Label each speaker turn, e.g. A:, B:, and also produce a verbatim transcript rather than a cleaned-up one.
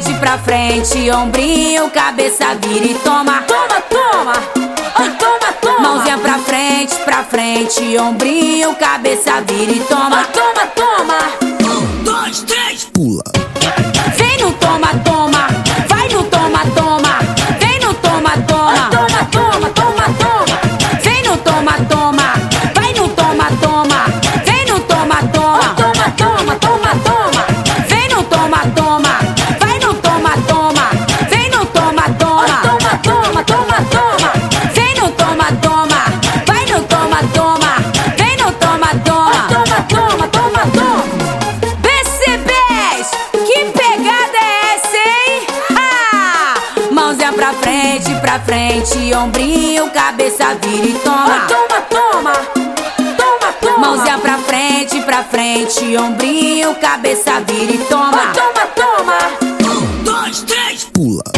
A: frente, pra frente, ombrinho, cabeça vira e toma.
B: Toma, toma, oi, toma, toma.
A: Mãozinha pra frente, pra frente, ombrinho, cabeça vira e toma.
B: Oi, toma, toma.
C: Um, dois, três, pula.
A: Vem no toma, toma, vai no toma, toma. Vem no toma, toma,
B: toma, toma, toma, toma.
A: Vem no toma, toma, vai no toma, toma. Vem no toma, toma,
B: toma, toma, toma, toma.
A: Vem no toma, toma, vai no toma, toma. Vem no toma, toma,
B: toma, toma, toma, toma.
A: Vem no toma, toma, vai no toma, toma. Vem no toma, toma,
B: toma, toma, toma, toma.
A: B C Bs, que pegada é essa, hein? Ha! Mãozinha pra frente, pra frente, ombrinho, cabeça vira e toma.
B: Toma, toma, toma, toma.
A: Mãozinha pra frente, pra frente, ombrinho, cabeça vira e toma.
B: Toma, toma.
C: Um, dois, três, pula.